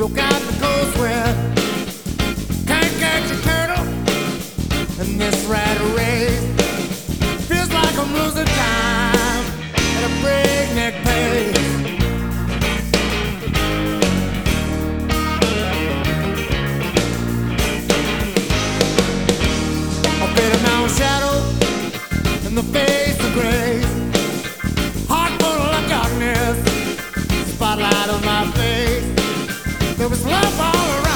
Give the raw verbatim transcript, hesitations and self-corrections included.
Look out the coast where can't catch a turtle in this rat race. Feels like I'm losing time at a breakneck pace. A bit of mountain shadow in the face of grace. Heart full of darkness, spotlight on my face. There was love all around.